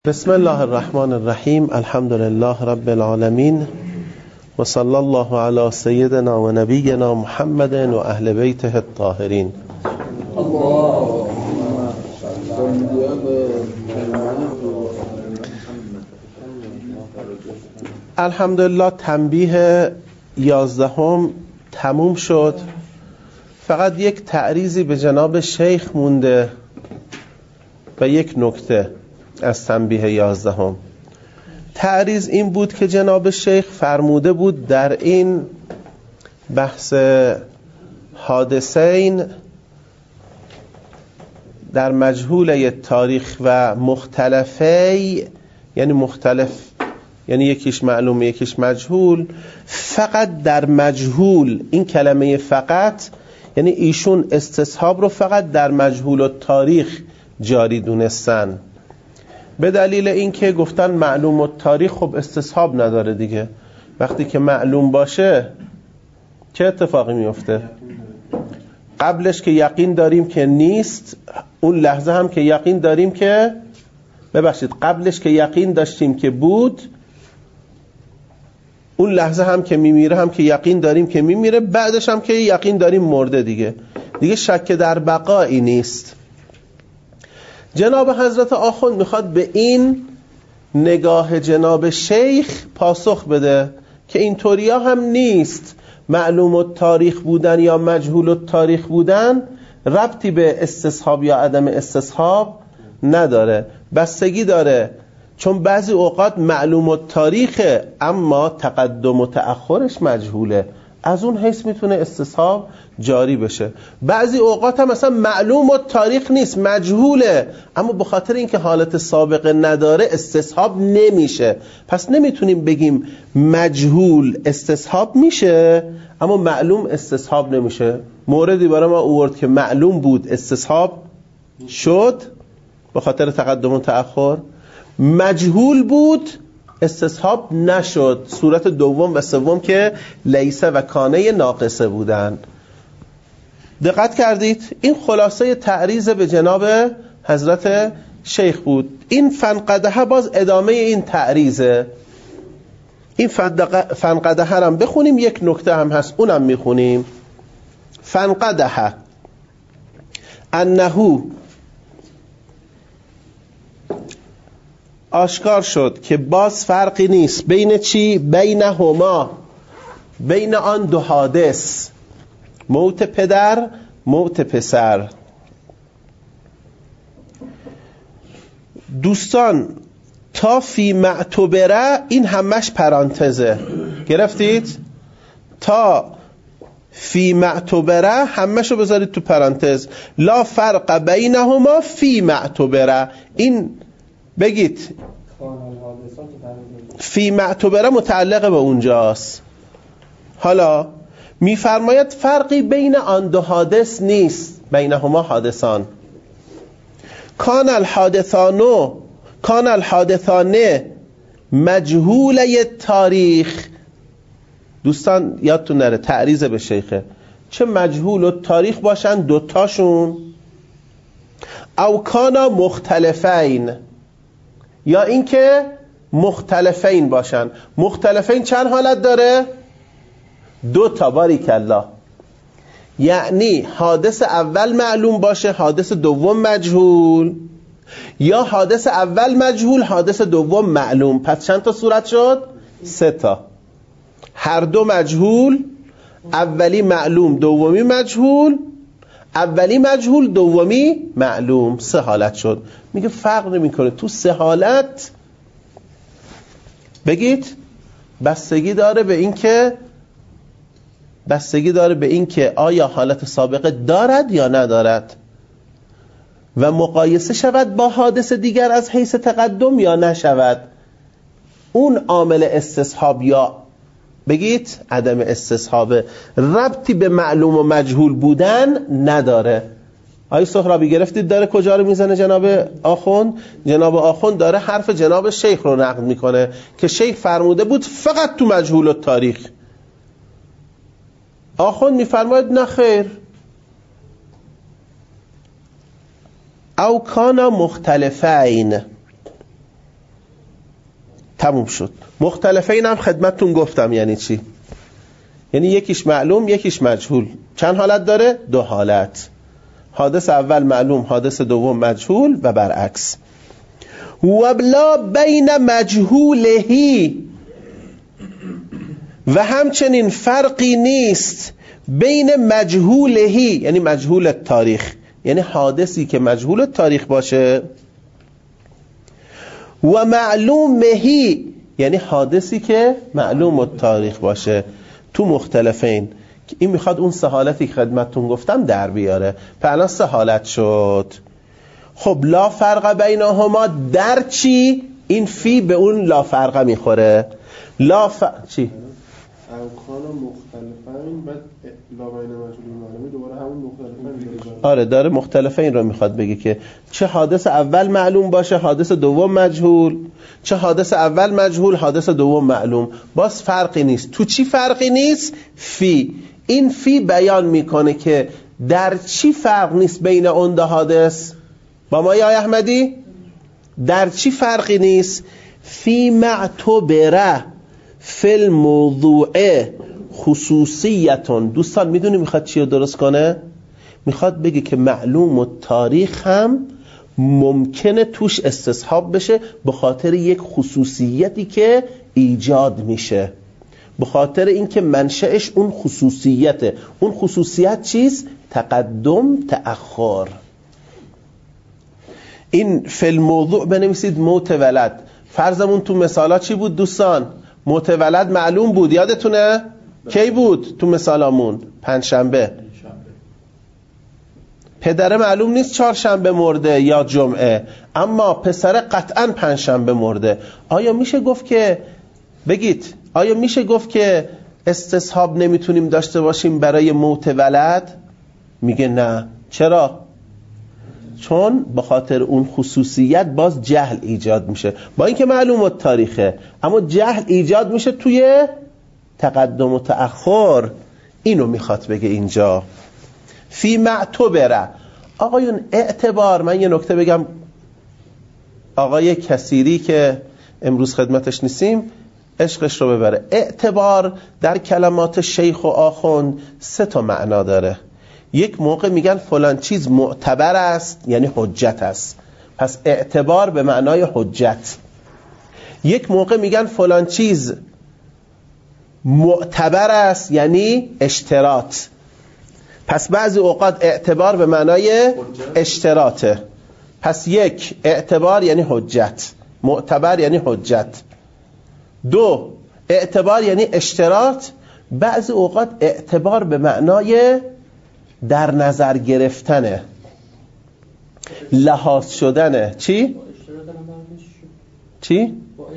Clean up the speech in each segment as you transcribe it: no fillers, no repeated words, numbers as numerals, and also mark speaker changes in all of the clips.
Speaker 1: بسم الله الرحمن الرحیم. الحمد لله رب العالمین و صلی الله علی سیدنا و نبینا محمد و اهل بیته الطاهرین. الحمدلله تنبیه 11 تموم شد. فقط یک تعریضی به جناب شیخ مونده و یک نکته از تنبیه 11. تعریض این بود که جناب شیخ فرموده بود در این بحث حادثین در مجهول تاریخ و مختلفی، یعنی مختلف یعنی یکیش معلوم یکیش مجهول، فقط در مجهول، این کلمه فقط یعنی ایشون استصحاب رو فقط در مجهول و تاریخ جاری دونستن، به دلیل اینکه گفتن معلوم و تاریخ خب استصحاب نداره دیگه. وقتی که معلوم باشه چه اتفاقی میفته؟ قبلش که یقین داریم که نیست، اون لحظه هم که یقین داریم که قبلش که یقین داشتیم که بود، اون لحظه هم که میمیره هم که یقین داریم که میمیره، بعدش هم که یقین داریم مرده دیگه شک در بقایی نیست. جناب حضرت آخوند میخواد به این نگاه جناب شیخ پاسخ بده که اینطوری هم نیست. معلوم التاریخ بودن یا مجهول التاریخ بودن ربطی به استصحاب یا عدم استصحاب نداره، بستگی داره، چون بعضی اوقات معلوم التاریخه اما تقدم و تأخرش مجهوله، از اون حیث میتونه استصحاب جاری بشه. بعضی اوقات هم مثلا معلوم التاریخ نیست، مجهوله، اما به خاطر اینکه حالت سابقه نداره استصحاب نمیشه. پس نمیتونیم بگیم مجهول استصحاب میشه اما معلوم استصحاب نمیشه. موردی برای ما آورد که معلوم بود استصحاب شد به خاطر تقدم و تأخر، مجهول بود استصحاب نشد. صورت دوم و سوم که لیسه و کانه ناقصه بودن. دقت کردید؟ این خلاصه تعریض به جناب حضرت شیخ بود. این فنقدحه باز ادامه این تعریضه. این فنقدحه هم بخونیم، یک نکته هم هست اونم میخونیم. فنقدحه انهو، آشکار شد که باز فرقی نیست بین چی؟ بینهما، بین آن دو حادث، موت پدر موت پسر. دوستان تا فی معتبره این همش پرانتزه، گرفتید؟ تا فی معتبره همشو بذارید تو پرانتز. لا فرق بینهما فی معتبره، این بگید فی معتبره متعلق به اونجاست. حالا میفرماید فرقی بین آن دو حادث نیست، بینهما حادثان. کان الحادثانه مجهوله تاریخ. دوستان یادتون نره تعریض به شیخه، چه مجهول و تاریخ باشن دوتاشون، او کانا مختلفین، یا اینکه مختلفین باشن. مختلفین چند حالت داره؟ 2 تا. باریکالله. یعنی حادث اول معلوم باشه، حادث دوم مجهول، یا حادث اول مجهول، حادث دوم معلوم. پس چند تا صورت شد؟ 3 تا. هر دو مجهول، اولی معلوم دومی مجهول، اولی مجهول دومی معلوم. 3 حالت شد. میگه فرق نمیکنه تو 3 حالت. بگید بستگی داره به اینکه آیا حالت سابقه دارد یا ندارد و مقایسه شود با حادث دیگر از حیث تقدم یا نشود. اون عامل استصحاب یا بگید عدم استصحاب ربطی به معلوم و مجهول بودن نداره. آیه سهرابی گرفتید داره کجا رو میزنه جناب آخوند؟ جناب آخوند داره حرف جناب شیخ رو نقد میکنه که شیخ فرموده بود فقط تو مجهول و تاریخ. آخوند میفرماید نه خیر، او کانا مختلفین، تموم شد. مختلفین هم خدمتتون گفتم یعنی چی. یعنی یکیش معلوم یکیش مجهول. چند حالت داره؟ 2 حالت. حادث اول معلوم، حادث دوم مجهول و برعکس. وبلا بین مجهولهی، و همچنین فرقی نیست بین مجهولهی یعنی مجهول تاریخ، یعنی حادثی که مجهول تاریخ باشه، و معلومهی یعنی حادثی که معلوم تاریخ باشه. تو مختلفین این میخواد اون 3 حالتی که خدمتتون گفتم در بیاره. الان 3 حالت شد. خب لا فرق بینهما در چی؟ این فی به اون لا فرق میخوره. چی؟
Speaker 2: اوکان مختلفین بعد لا بین مجهول معلومه دوباره همون مختلفین.
Speaker 1: آره داره مختلفین رو میخواد بگه که چه حادث اول معلوم باشه حادث دوم مجهول، چه حادث اول مجهول حادث دوم معلوم. باز فرقی نیست. تو چی فرقی نیست؟ فی. این فی بیان میکنه که در چی فرق نیست بین اون 2 حادث. با ما یا احمدی؟ در چی فرقی نیست؟ فی معتبره فی الموضوع خصوصیتون. دوستان میدونی میخواد چی رو درست کنه؟ میخواد بگه که معلوم و تاریخ هم ممکنه توش استصحاب بشه به خاطر یک خصوصیتی که ایجاد میشه، به خاطر اینکه منشأش اون خصوصیته. اون خصوصیت چیست؟ تقدم تأخر. این فی الموضوع بنویسید موت ولد. فرضمون تو مثالا چی بود دوستان؟ موت ولد معلوم بود، یادتونه؟ کی بود تو مثالامون؟ 5 شنبه. پدره معلوم نیست 4 شنبه مرده یا جمعه، اما پسره قطعا 5 شنبه مرده. آیا میشه گفت که بگید آیا میشه گفت که استصحاب نمیتونیم داشته باشیم برای موت ولد؟ میگه نه. چرا؟ چون به خاطر اون خصوصیت باز جهل ایجاد میشه. با اینکه معلومات تاریخه اما جهل ایجاد میشه توی تقدم و تأخر. اینو میخواد بگه اینجا. فی معتبره. آقایون اعتبار، من یه نکته بگم، آقای کثیری که امروز خدمتش نیستیم عشقش رو ببره. اعتبار در کلمات شیخ و آخوند 3 تا معنا داره. یک موقع میگن فلان چیز معتبر است یعنی حجت است، پس اعتبار به معنای حجت. یک موقع میگن فلان چیز معتبر است یعنی اشتراط، پس بعضی اوقات اعتبار به معنای اشتراطه. پس 1 اعتبار یعنی حجت، معتبر یعنی حجت. 2 اعتبار یعنی اشتراط، بعضی اوقات اعتبار به معنای در نظر گرفتنه، لحاظ شدنه. چی؟ چی؟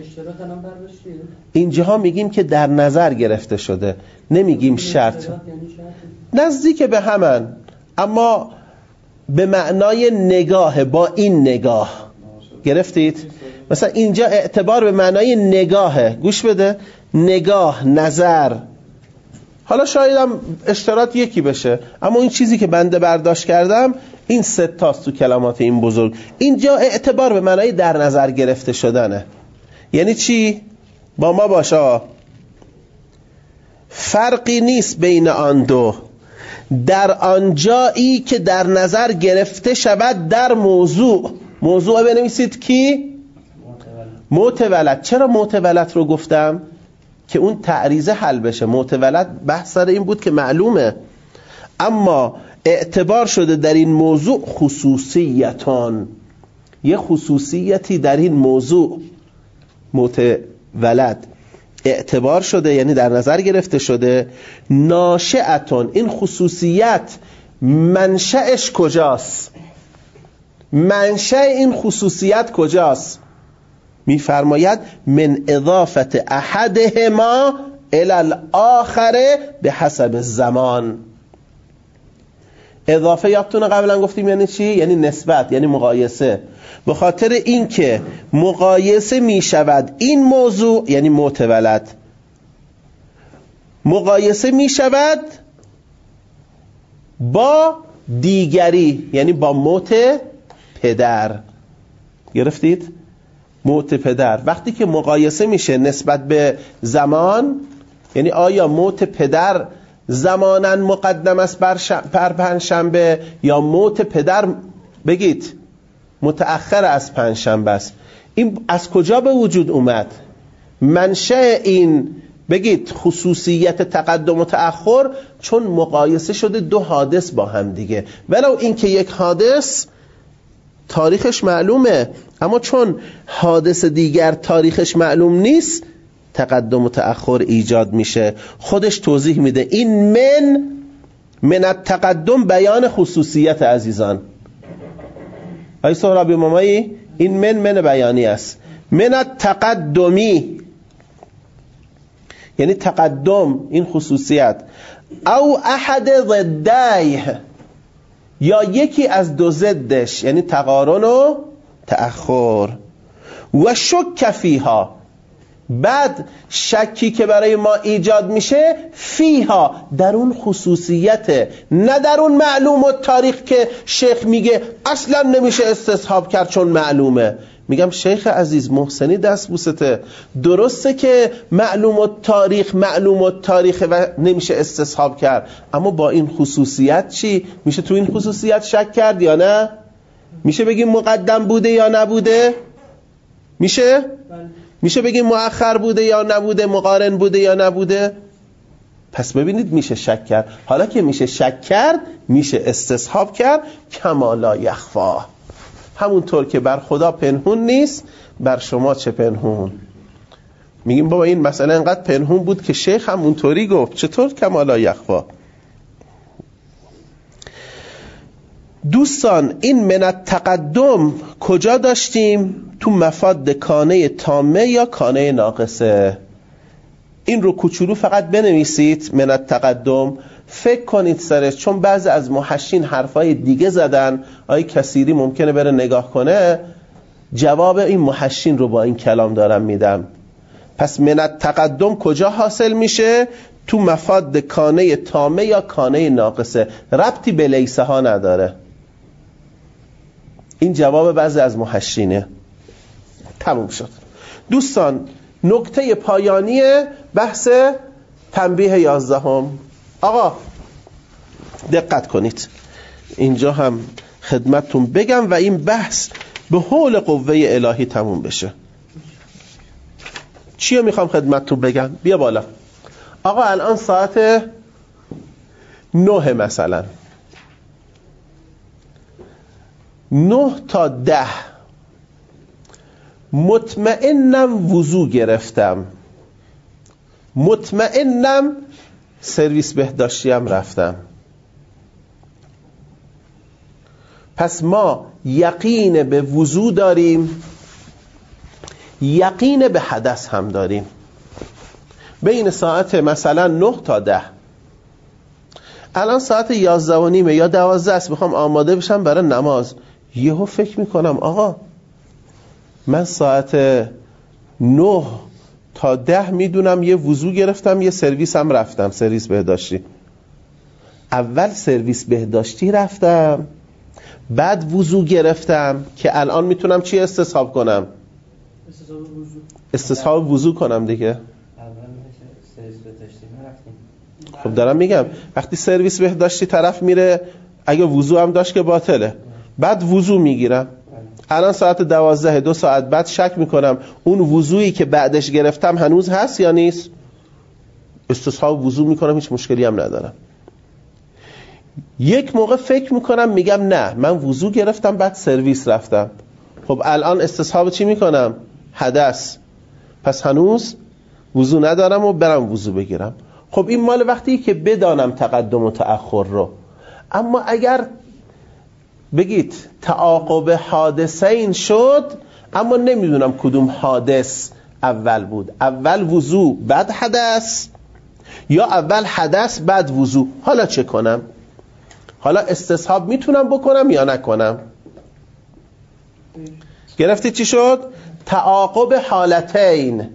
Speaker 1: اینجاها میگیم که در نظر گرفته شده، نمیگیم شرط. نزدیک به همن اما به معنای نگاه، با این نگاه. گرفتید؟ مثلا اینجا اعتبار به معنای نگاهه. گوش بده، نگاه، نظر. حالا شاید هم اشتراط یکی بشه، اما این چیزی که بنده برداشت کردم این 3 تاست تو کلمات این بزرگ. اینجا اعتبار به معنای در نظر گرفته شدنه. یعنی چی؟ با ما باشه. فرقی نیست بین آن 2 در آنجایی که در نظر گرفته شود در موضوع. موضوع بنویسید کی؟ موت ولد. چرا موت ولد رو گفتم؟ که اون تعریضه حل بشه. موت ولد بحث سر این بود که معلومه، اما اعتبار شده در این موضوع خصوصیتان، یه خصوصیتی در این موضوع موت ولد اعتبار شده یعنی در نظر گرفته شده. ناشئتون، این خصوصیت منشأش کجاست؟ منشأ این خصوصیت کجاست؟ میفرماید من اضافت احدهما الی الاخر به حسب الزمان. اضافه یادتونه قبلا گفتیم یعنی چی؟ یعنی نسبت، یعنی مقایسه. به خاطر اینکه مقایسه می شود این موضوع یعنی موت ولد، مقایسه می شود با دیگری یعنی با موت پدر. گرفتید؟ موت پدر وقتی که مقایسه میشه نسبت به زمان، یعنی آیا موت پدر زماناً مقدم است بر پنجشنبه یا موت پدر بگید متأخر از پنجشنبه است، این از کجا به وجود اومد؟ منشأ این بگید خصوصیت تقدم و تأخر چون مقایسه شده دو حادث با هم دیگه، ولو این که یک حادث تاریخش معلومه اما چون حادث دیگر تاریخش معلوم نیست تقدم و تأخر ایجاد میشه. خودش توضیح میده این من التقدم بیان خصوصیت عزیزان. آی سهرابی مامایی این من بیانی است. من التقدمی یعنی تقدم این خصوصیت، او احد ضدیه یا یکی از دو ضدش یعنی تقارن و تأخر. و شک فیها بعد شکی که برای ما ایجاد میشه فیها در اون خصوصیت، نه در اون معلوم و تاریخ که شیخ میگه اصلا نمیشه استصحاب کرد چون معلومه. میگم شیخ عزیز محسنی دست بوسته، درسته که معلوم و تاریخ و نمیشه استصحاب کرد اما با این خصوصیت چی؟ میشه تو این خصوصیت شک کرد یا نه؟ میشه بگیم مقدم بوده یا نبوده؟ میشه؟ میشه بگیم مؤخر بوده یا نبوده، مقارن بوده یا نبوده؟ پس ببینید میشه شک کرد. حالا که میشه شک کرد میشه استصحاب کرد. کما لا یخفا، همونطور که بر خدا پنهون نیست بر شما چه پنهون. میگیم بابا این مسئله انقدر پنهون بود که شیخ همونطوری گفت، چطور کما لا یخفا؟ دوستان این من التقدم کجا داشتیم؟ تو مفاد کانه تامه یا کانه ناقصه. این رو کوچولو فقط بنویسید من التقدم، فکر کنید سرش، چون بعضی از محشین حرفای دیگه زدن. آی کثیری ممکنه بره نگاه کنه، جواب این محشین رو با این کلام دارم میدم. پس من التقدم کجا حاصل میشه؟ تو مفاد کانه تامه یا کانه ناقصه، ربطی به لیسه ها نداره. این جواب بعضی از محشینه. تموم شد دوستان. نکته پایانی بحث تنبیه 11. آقا دقت کنید، اینجا هم خدمتتون بگم و این بحث به حول قوه الهی تموم بشه. چی رو میخوام خدمتتون بگم؟ بیا بالا. آقا الان ساعت 9 مثلا 9 تا 10 مطمئنم وضو گرفتم، مطمئنم سرویس بهداشتیم رفتم. پس ما یقین به وضو داریم، یقین به حدث هم داریم. بین ساعت مثلا 9 تا 10 الان ساعت 11:30 یا 12 است، میخوام آماده بشم برای نماز. یهو فکر میکنم آقا من ساعت 9 تا 10 میدونم یه وضو گرفتم، یه سرویس هم رفتم، سرویس بهداشتی. اول سرویس بهداشتی رفتم بعد وضو گرفتم که الان میتونم چی استصحاب کنم؟ استصحاب وضو کنم دیگه. خب دارم میگم وقتی سرویس بهداشتی طرف میره اگه وضو هم داشت که باطله، بعد وضو میگیرم. الان ساعت 12، 2 ساعت بعد شک میکنم اون وضویی که بعدش گرفتم هنوز هست یا نیست، استصحاب وضو میکنم، هیچ مشکلی هم ندارم. یک موقع فکر میکنم میگم نه من وضو گرفتم بعد سرویس رفتم، خب الان استصحاب چی میکنم؟ حدث. پس هنوز وضو ندارم و برم وضو بگیرم. خب این مال وقتی که بدانم تقدم و تأخر رو. اما اگر بگید تعاقب حادثین شد اما نمیدونم کدوم حادث اول بود، اول وضو بعد حدث یا اول حدث بعد وضو، حالا چه کنم؟ حالا استصحاب میتونم بکنم یا نکنم؟ گرفتی چی شد؟ تعاقب حالتین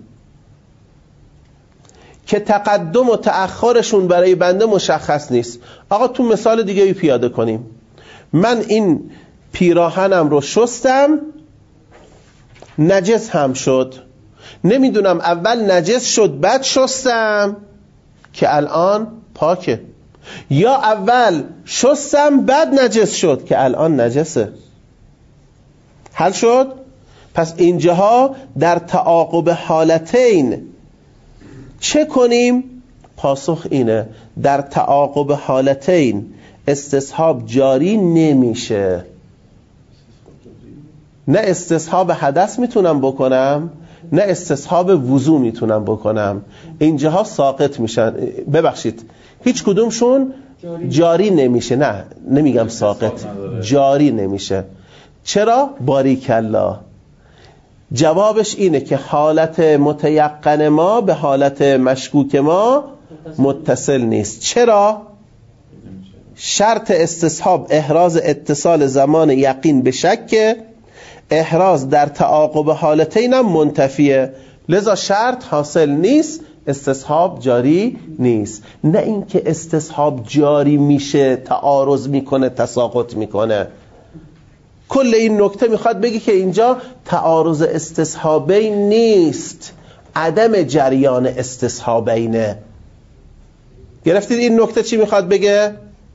Speaker 1: که تقدم و تأخرشون برای بنده مشخص نیست. آقا تو مثال دیگه پیاده کنیم. من این پیراهنم رو شستم نجس هم شد. نمیدونم اول نجس شد بعد شستم که الان پاکه، یا اول شستم بعد نجس شد که الان نجسه. حل شد؟ پس اینجاها در تعاقب حالتین چه کنیم؟ پاسخ اینه در تعاقب حالتین استصحاب جاری نمیشه. نه استصحاب حدث میتونم بکنم نه استصحاب وضو میتونم بکنم، اینجاها ساقط میشن. ببخشید هیچ کدومشون جاری نمیشه. نه نمیگم ساقط، جاری نمیشه. چرا؟ باریکالله. جوابش اینه که حالت متیقن ما به حالت مشکوک ما متصل نیست. چرا؟ شرط استصحاب احراز اتصال زمان یقین به شک، احراز در تعاقب حالتین هم منتفیه، لذا شرط حاصل نیست، استصحاب جاری نیست. نه اینکه استصحاب جاری میشه تعارض میکنه تساقط میکنه. کل این نکته میخواد بگی که اینجا تعارض استصحابین نیست، عدم جریان استصحابینه. گرفتید این نکته چی میخواد بگه؟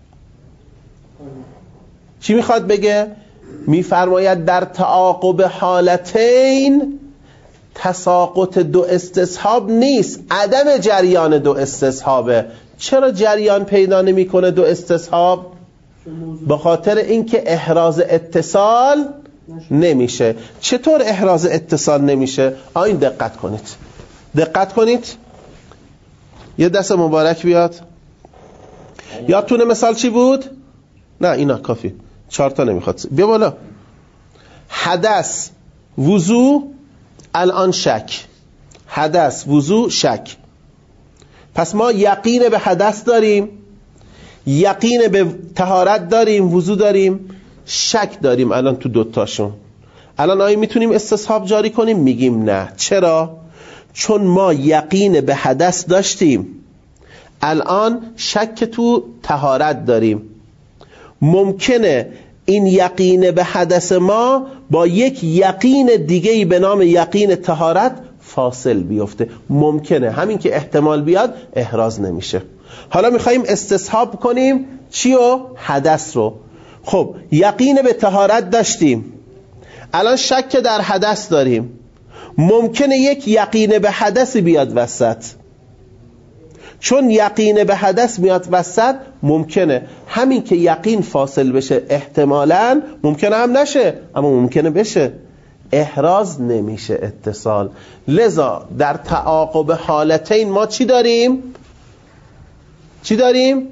Speaker 1: چی میخواد بگه؟ میفرماید در تعاقب حالتین تساقط دو استصحاب نیست، عدم جریان دو استصحابه. چرا جریان پیدا نمیکنه دو استصحاب؟ به خاطر اینکه احراز اتصال نمیشه. چطور احراز اتصال نمیشه؟ این دقت کنید، دقت کنید. یه دست مبارک بیاد. یادتونه مثال چی بود؟ نه اینا کافی، 4 تا نمیخواد. بیا بالا. حدث، وضو، الان شک. حدث، وضو، شک. پس ما یقین به حدث داریم، یقین به طهارت داریم، وضو داریم، شک داریم الان تو دوتاشون. الان آیا میتونیم استصحاب جاری کنیم؟ میگیم نه. چرا؟ چون ما یقین به حدث داشتیم، الان شک تو طهارت داریم. ممکنه این یقین به حدث ما با یک یقین دیگه‌ای به نام یقین طهارت فاصل بیفته. ممکنه، همین که احتمال بیاد احراز نمیشه. حالا میخواییم استصحاب کنیم چیو؟ حدث رو. خب یقین به طهارت داشتیم، الان شک در حدث داریم. ممکنه یک یقین به حدث بیاد وسط. چون یقین به حدث میاد وسط، ممکنه همین که یقین فاصل بشه احتمالاً، ممکنه هم نشه اما ممکنه بشه، احراز نمیشه اتصال. لذا در تعاقب حالتین ما چی داریم؟ چی داریم؟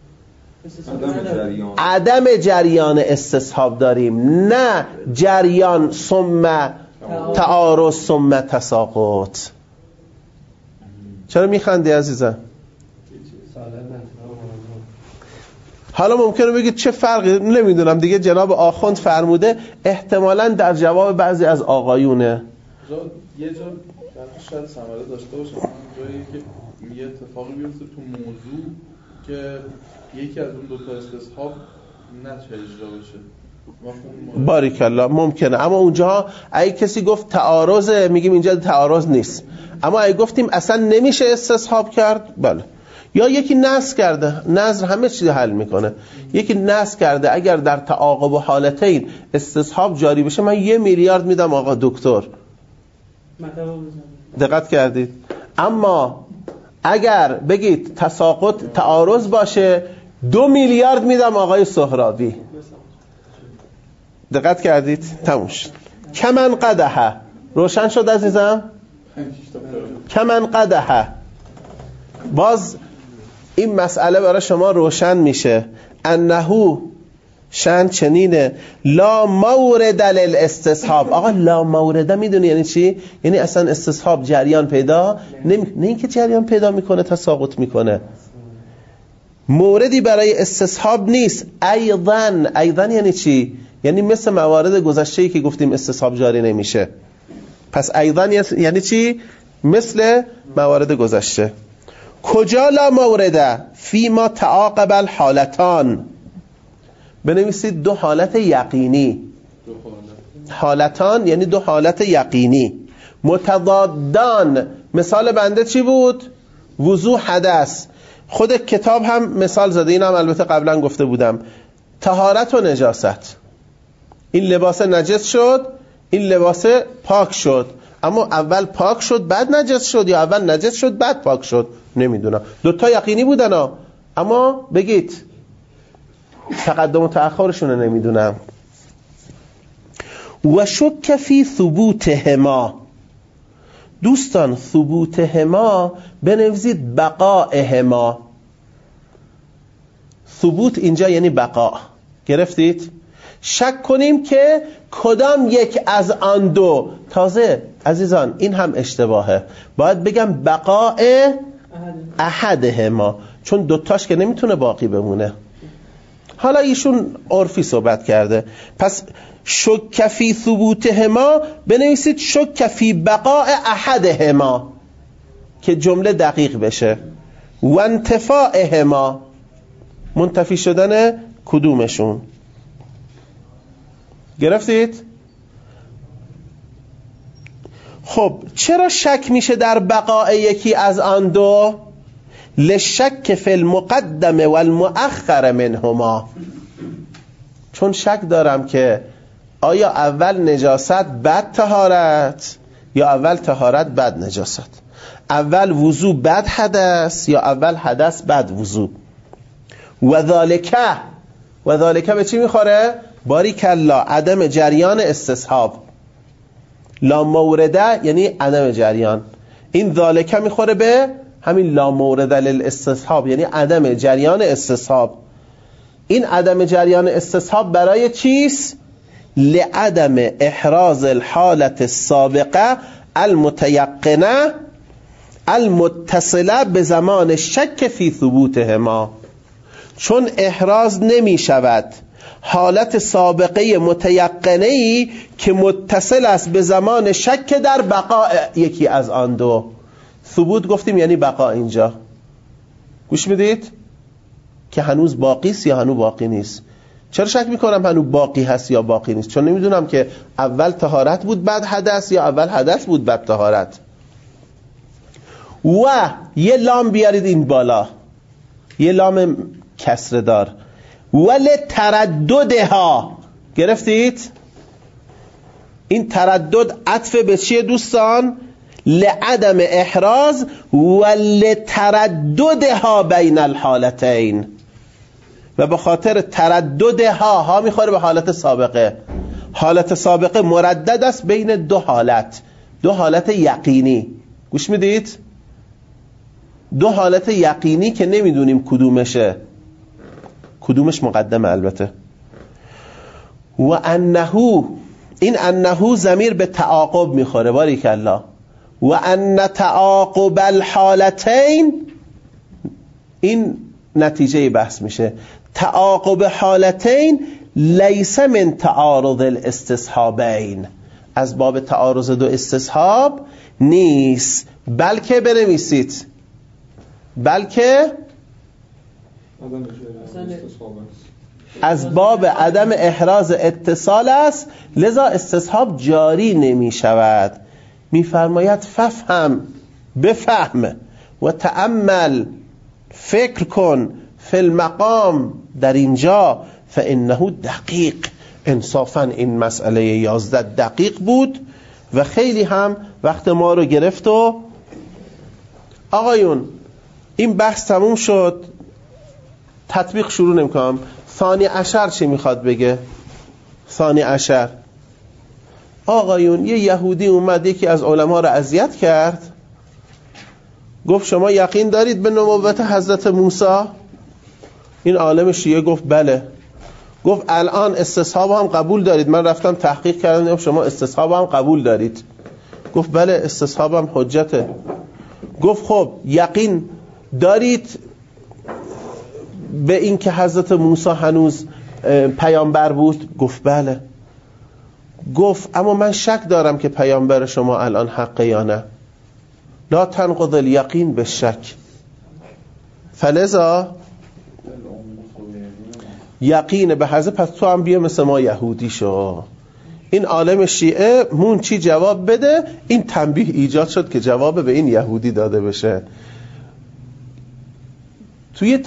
Speaker 1: عدم جریان استصحاب داریم، نه جریان ثم تعارض ثم تساقط. چرا میخندی عزیزم؟ حالا ممکنه بگید چه فرقی؟ نمیدونم دیگه، جناب آخوند فرموده، احتمالاً در جواب بعضی از آقایونه.
Speaker 3: یه جا شاید ثمره داشته باشه، جایی که یه اتفاقی بیفته تو موضوع که یکی از اون دو تا استصحاب نشه اجرا بشه.
Speaker 1: باریکالله، ممکنه. اما اونجا اگه کسی گفت تعارضه، میگیم اینجا تعارض نیست. اما اگه گفتیم اصلا نمیشه استصحاب کرد، بله. یا یکی نص کرده، نظر همه چیز حل میکنه. یکی نص کرده اگر در تعاقب حالتین استصحاب جاری بشه، من 1 میلیارد میدم آقا دکتر. دقت کردید؟ اما اگر بگید تساقط تعارض باشه، 2 میلیارد میدم آقای سهرابی. دقت کردید؟ تموم شد. کمن قدحه. روشن شد عزیزم؟ کمن قدحه. باز این مسئله برای شما روشن میشه. انهو شن چنینه لا مورد للاستصحاب. آقا لا مورد میدونی یعنی چی؟ یعنی اصلا استصحاب جریان پیدا نه اینکه جریان پیدا میکنه تساقط میکنه. موردی برای استصحاب نیست. ایضا یعنی چی؟ یعنی مثل موارد گذشته‌ای که گفتیم استصحاب جاری نمیشه. پس ایضا یعنی چی؟ مثل موارد گذشته. کجا لا مورده؟ فی ما تعاقب الحالتان. بنویسید 2 حالت یقینی. حالتان یعنی دو حالت یقینی. متضادان مثال بنده چی بود؟ وضوء حدث. خود کتاب هم مثال زده، این هم البته قبلا گفته بودم. طهارت و نجاست، این لباس نجس شد، این لباس پاک شد، اما اول پاک شد بعد نجس شد یا اول نجس شد بعد پاک شد؟ نمیدونم. دوتا یقینی بودن ها، اما بگید تقدم و تأخرشون رو نمیدونم. و شک فی ثبوتهما. دوستان ثبوتهما بنویسید بقائهما. ثبوت اینجا یعنی بقا، گرفتید؟ شک کنیم که کدام یک از آن دو. تازه عزیزان این هم اشتباهه، باید بگم بقاء احدهما، چون دوتاش که نمیتونه باقی بمونه. حالا ایشون عرفی صحبت کرده، پس شک فی ثبوتهما بنویسید شک فی بقاء احدهما که جمله دقیق بشه. و انتفاعهما، منتفی شدن کدومشون. گرفتید؟ خب چرا شک میشه در بقاء یکی از آن دو؟ لشک فی المقدم والمؤخر منهما. چون شک دارم که آیا اول نجاست بعد طهارت یا اول طهارت بعد نجاست، اول وضو بعد حدث یا اول حدث بعد وضو. و ذالکه به چی میخوره؟ باریک الله، عدم جریان استصحاب. لا مورده یعنی عدم جریان. این ذالکه میخوره به همین لا مورده للاستصحاب، یعنی عدم جریان استصحاب. این عدم جریان استصحاب برای چیست؟ لعدم احراز الحالت السابقه المتيقنه المتصله به زمان شک فی ثبوتهما. چون احراز نمی شود حالت سابقه متیقنه‌ای که متصل است به زمان شک در بقاء یکی از آن دو. ثبوت گفتیم یعنی بقا. اینجا گوش میدید که هنوز باقی است یا هنوز باقی نیست. چرا شک میکنم هنوز باقی هست یا باقی نیست؟ چون نمیدونم که اول طهارت بود بعد حدث یا اول حدث بود بعد طهارت. و یه لام بیارید این بالا، یه لام کسره دار. ول ترددها، گرفتید؟ این تردد عطف به چیه دوستان؟ لعدم احراز ول ترددها بین الحالتین. و به خاطر ترددها، ها میخوره به حالت سابقه. حالت سابقه مردد است بین دو حالت، دو حالت یقینی. گوش میدید؟ دو حالت یقینی که نمیدونیم کدومشه، کدومش مقدمه البته. و انهو، این انهو ضمیر به تعاقب میخوره. باریک الله. و ان تعاقب الحالتین، این نتیجه بحث میشه. تعاقب حالتین لیس من تعارض الاستصحابین، از باب تعارض دو استصحاب نیست، بلکه بنویسید بلکه از باب عدم احراز اتصال است، لذا استصحاب جاری نمی شود. می فرماید ففهم، بفهم و تأمل، فکر کن، فی المقام، در اینجا، فانه دقیق. انصافا این مسئله 11 دقیق بود و خیلی هم وقت ما رو گرفت. و آقایون این بحث تموم شد، تطبیق شروع نمی‌کنم. ثانی عشر چی میخواد بگه؟ ثانی عشر، آقایون یه یهودی اومد یکی از علما رو اذیت کرد، گفت شما یقین دارید به نبوت حضرت موسی؟ این عالم شیعه گفت بله. گفت الان استصحاب هم قبول دارید؟ من رفتم تحقیق کردم شما استصحاب هم قبول دارید. گفت بله استصحاب هم حجته. گفت خب یقین دارید به این که حضرت موسی هنوز پیامبر بود؟ گفت بله. گفت اما من شک دارم که پیامبر شما الان حقه یا نه. لا تنقض الیقین بالشک، فلذا یقین به حضرت، پس تو هم بیا مثل ما یهودی شو. این عالم شیعه مون چی جواب بده. این تنبیه ایجاد شد که جواب به این یهودی داده بشه. توی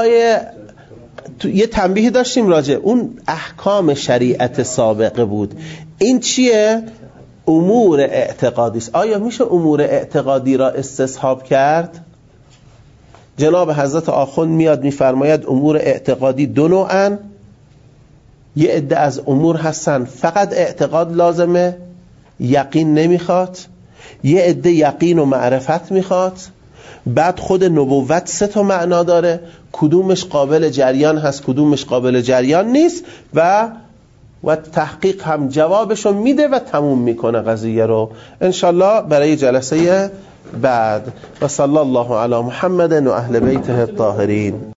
Speaker 1: یه تنبیه داشتیم راجع اون احکام شریعت سابقه بود. این چیه؟ امور اعتقادی است. آیا میشه امور اعتقادی را استصحاب کرد؟ جناب حضرت آخوند میاد میفرماید امور اعتقادی دو نوعن. یه عده از امور هستن فقط اعتقاد لازمه، یقین نمیخواد. یه عده یقین و معرفت میخواد. بعد خود نبوت 3 معنا داره، کدومش قابل جریان هست کدومش قابل جریان نیست و تحقیق هم جوابشو میده و تموم میکنه قضیه رو انشالله برای جلسه بعد. و صلی الله علی محمد و اهل بیته الطاهرین.